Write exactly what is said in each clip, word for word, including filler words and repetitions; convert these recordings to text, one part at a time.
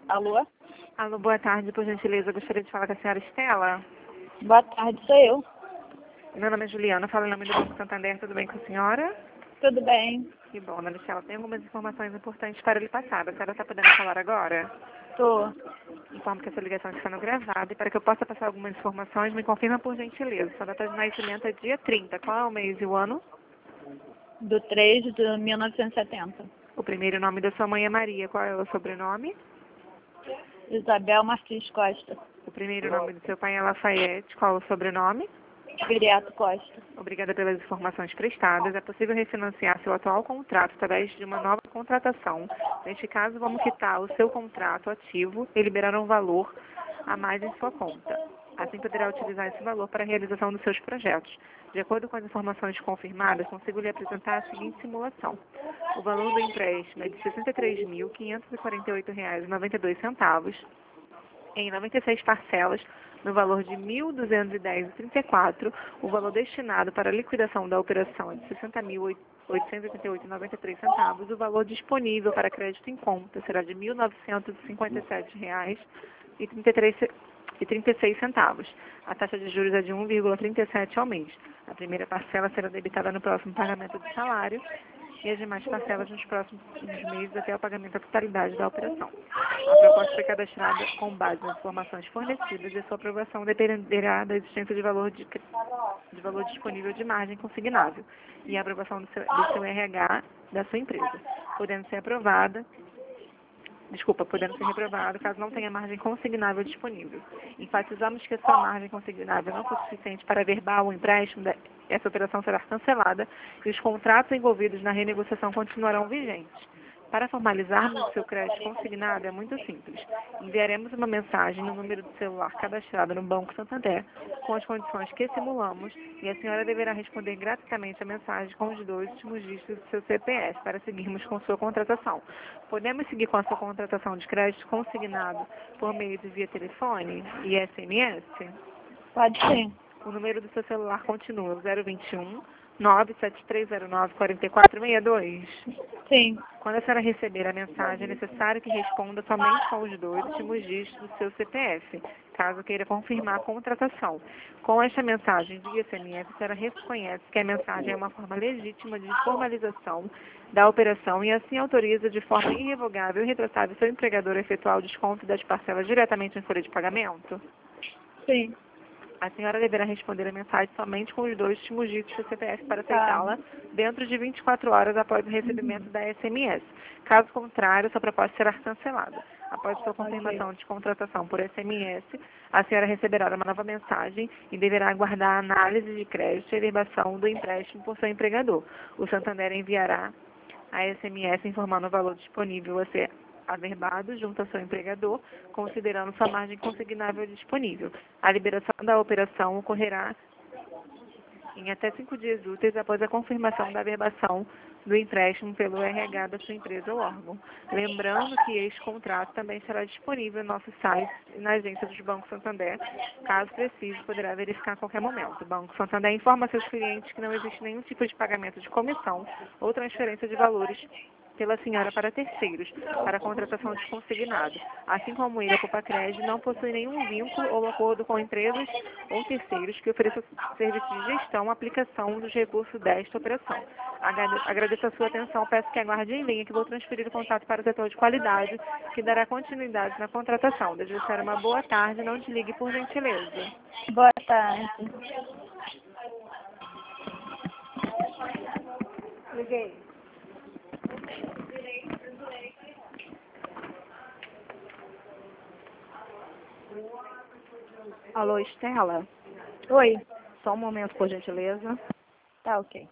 Alô? Alô, boa tarde, por gentileza, gostaria de falar com a senhora Estela. Boa tarde, sou eu. Meu nome é Juliana, falo em nome do Banco Santander, tudo bem com a senhora? Tudo bem? Que bom, dona Estela, tem algumas informações importantes para lhe passar. A senhora está podendo falar agora? Tô. Informo que essa ligação está sendo gravada e para que eu possa passar algumas informações, me confirma por gentileza. Sua data de nascimento é dia trinta. Qual é o mês e o ano? Do três de mil novecentos e setenta. O primeiro nome da sua mãe é Maria. Qual é o sobrenome? Isabel Martins Costa. O primeiro nome do seu pai é Lafayette. Qual é o sobrenome? Viriato Costa. Obrigada pelas informações prestadas. É possível refinanciar seu atual contrato através de uma nova contratação. Neste caso, vamos quitar o seu contrato ativo e liberar um valor a mais em sua conta. Assim poderá utilizar esse valor para a realização dos seus projetos. De acordo com as informações confirmadas, consigo lhe apresentar a seguinte simulação. O valor do empréstimo é de sessenta e três mil, quinhentos e quarenta e oito reais e noventa e dois centavos, em noventa e seis parcelas, no valor de mil duzentos e dez reais e trinta e quatro centavos. O valor destinado para a liquidação da operação é de sessenta mil, oitocentos e oitenta e oito reais e noventa e três centavos. O valor disponível para crédito em conta será de mil novecentos e cinquenta e sete reais e trinta e três e trinta e seis centavos. A taxa de juros é de um vírgula trinta e sete ao mês. A primeira parcela será debitada no próximo pagamento do salário e as demais parcelas nos próximos meses até o pagamento da totalidade da operação. A proposta foi cadastrada com base nas informações fornecidas e sua aprovação dependerá da existência de valor, de, de valor disponível de margem consignável e a aprovação do seu, do seu R H da sua empresa, podendo ser aprovada Desculpa, podendo ser reprovado caso não tenha margem consignável disponível. Enfatizamos que se a margem consignável não for suficiente para averbar o empréstimo, essa operação será cancelada e os contratos envolvidos na renegociação continuarão vigentes. Para formalizarmos o seu crédito consignado é muito simples. Enviaremos uma mensagem no número do celular cadastrado no Banco Santander com as condições que simulamos e a senhora deverá responder gratuitamente a mensagem com os dois últimos dígitos do seu C P F para seguirmos com sua contratação. Podemos seguir com a sua contratação de crédito consignado por meio de via telefone e S M S? Pode ser. O número do seu celular continua zero vinte e um, nove sete três zero nove, quatro quatro seis dois. Sim. Quando a senhora receber a mensagem, é necessário que responda somente com os dois últimos dígitos do seu C P F, caso queira confirmar a contratação. Com esta mensagem de S M S, a senhora reconhece que a mensagem é uma forma legítima de formalização da operação e assim autoriza de forma irrevogável e retratável seu empregador a efetuar o desconto das parcelas diretamente em folha de pagamento? Sim. A senhora deverá responder a mensagem somente com os dois últimos dígitos do C P F para aceitá-la dentro de vinte e quatro horas após o recebimento Uhum. da S M S. Caso contrário, sua proposta será cancelada. Após sua confirmação Ok. de contratação por S M S, a senhora receberá uma nova mensagem e deverá aguardar a análise de crédito e averbação do empréstimo por seu empregador. O Santander enviará a S M S informando o valor disponível a ser averbado junto ao seu empregador, considerando sua margem consignável disponível. A liberação da operação ocorrerá em até cinco dias úteis após a confirmação da averbação do empréstimo pelo R H da sua empresa ou órgão. Lembrando que este contrato também estará disponível no nosso site e na agência do Banco Santander. Caso precise, poderá verificar a qualquer momento. O Banco Santander informa a seus clientes que não existe nenhum tipo de pagamento de comissão ou transferência de valores pela senhora para terceiros, para a contratação de consignado. Assim como ele, a Copacred não possui nenhum vínculo ou acordo com empresas ou terceiros que ofereçam serviços de gestão ou aplicação dos recursos desta operação. Agrade- Agradeço a sua atenção, peço que aguarde em linha que vou transferir o contato para o setor de qualidade, que dará continuidade na contratação. Desejo a senhora uma boa tarde, não desligue por gentileza. Boa tarde. Liguei. Alô, Estela? Oi. Só um momento, por gentileza. Tá ok.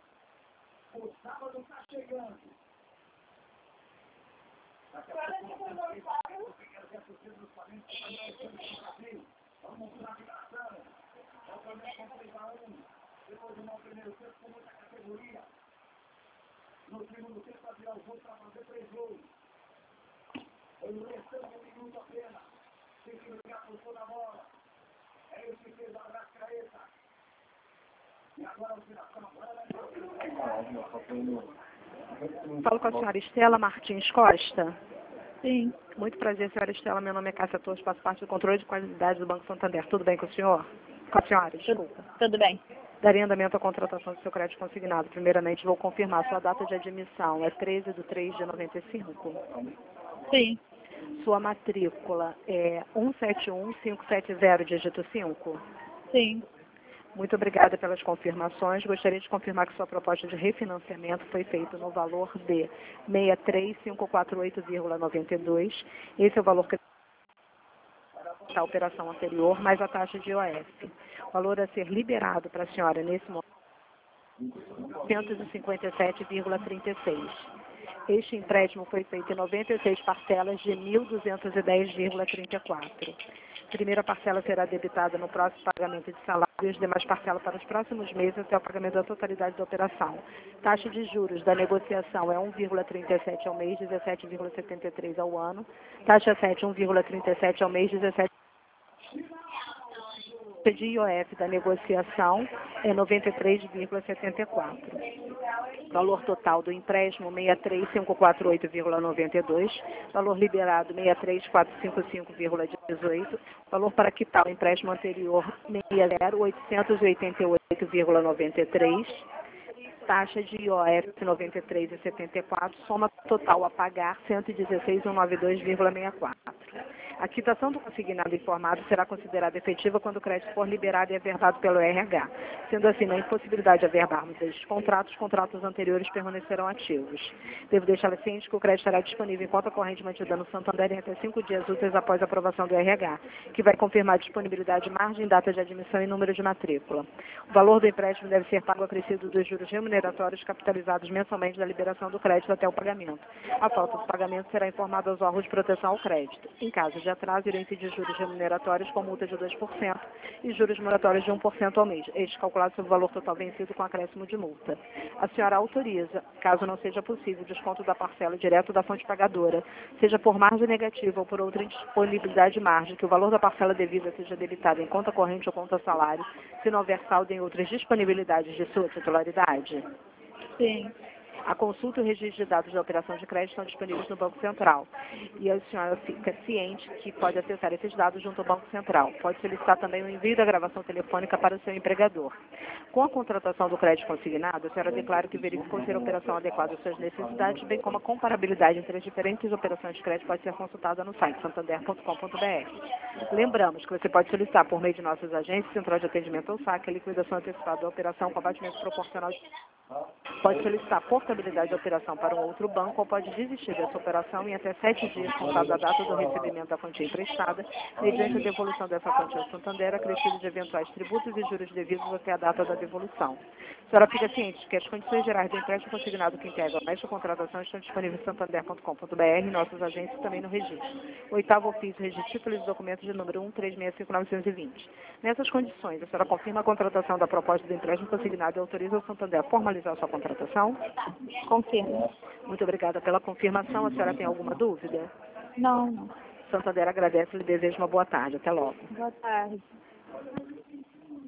Falo com a senhora Estela Martins Costa. Sim. Muito prazer, senhora Estela. Meu nome é Cássia Torres, faço parte do controle de qualidade do Banco Santander. Tudo bem com o senhor? Com a senhora, desculpa. Tudo bem. Daria andamento à contratação do seu crédito consignado. Primeiramente, vou confirmar sua data de admissão. É treze de três de noventa e cinco. Sim. Sua matrícula é um sete um cinco sete zero, dígito cinco. Sim. Muito obrigada pelas confirmações. Gostaria de confirmar que sua proposta de refinanciamento foi feita no valor de seis três cinco quatro oito vírgula noventa e dois. Esse é o valor que da operação anterior, mais a taxa de I O F. O valor a ser liberado para a senhora nesse momento é cento e cinquenta e sete vírgula trinta e seis. Este empréstimo foi feito em noventa e seis parcelas de mil duzentos e dez vírgula trinta e quatro. A primeira parcela será debitada no próximo pagamento de salário e as demais parcelas para os próximos meses até o pagamento da totalidade da operação. Taxa de juros da negociação é um vírgula trinta e sete ao mês, dezessete vírgula setenta e três ao ano. Taxa sete, um vírgula trinta e sete ao mês, dezessete. De I O F da negociação é noventa e três vírgula setenta e quatro. Valor total do empréstimo seis três cinco quatro oito vírgula noventa e dois. Valor liberado seis três quatro cinco cinco vírgula dezoito. Valor para quitar o empréstimo anterior sessenta oitocentos e oitenta e oito vírgula noventa e três. Taxa de I O F noventa e três vírgula setenta e quatro. Soma total a pagar cento e dezesseis mil cento e noventa e dois vírgula sessenta e quatro. A quitação do consignado informado será considerada efetiva quando o crédito for liberado e averbado pelo R H. Sendo assim, na impossibilidade de averbarmos estes contratos, os contratos anteriores permanecerão ativos. Devo deixá-la ciente que o crédito estará disponível em conta corrente mantida no Santander em até cinco dias úteis após a aprovação do R H, que vai confirmar a disponibilidade, margem, data de admissão e número de matrícula. O valor do empréstimo deve ser pago acrescido dos juros remuneratórios capitalizados mensalmente da liberação do crédito até o pagamento. A falta do pagamento será informada aos órgãos de proteção ao crédito. Em caso de atraso, irão incidir juros remuneratórios com multa de dois por cento e juros moratórios de um por cento ao mês. Este calculado sobre o valor total vencido com acréscimo de multa. A senhora autoriza, caso não seja possível, o desconto da parcela direto da fonte pagadora, seja por margem negativa ou por outra indisponibilidade de margem, que o valor da parcela devida seja debitado em conta corrente ou conta salário, se não houver saldo em outras disponibilidades de sua titularidade? Sim. A consulta e o registro de dados da operação de crédito estão disponíveis no Banco Central. E a senhora fica ciente que pode acessar esses dados junto ao Banco Central. Pode solicitar também o envio da gravação telefônica para o seu empregador. Com a contratação do crédito consignado, a senhora declara que verificou ser a operação adequada às suas necessidades, bem como a comparabilidade entre as diferentes operações de crédito pode ser consultada no site santander ponto com ponto br. Lembramos que você pode solicitar por meio de nossas agências, central de atendimento ou saque, a liquidação antecipada da operação com abatimento proporcional de... Pode solicitar portabilidade da operação para um outro banco ou pode desistir dessa operação em até sete dias contados da data do recebimento da quantia emprestada, mediante a devolução dessa quantia ao Santander, acrescido de eventuais tributos e juros devidos até a data da devolução. A senhora fica ciente de que as condições gerais do empréstimo consignado que integram esta contratação estão disponíveis em santander ponto com ponto br e nossas agências também no registro. Oitavo ofício, registro títulos e documentos de número um três seis cinco nove dois zero. Nessas condições, a senhora confirma a contratação da proposta do empréstimo consignado e autoriza o Santander a formalizar a sua contratação? Confirmo. Muito obrigada pela confirmação. A senhora tem alguma dúvida? Não, não. Santander agradece e lhe deseja uma boa tarde. Até logo. Boa tarde.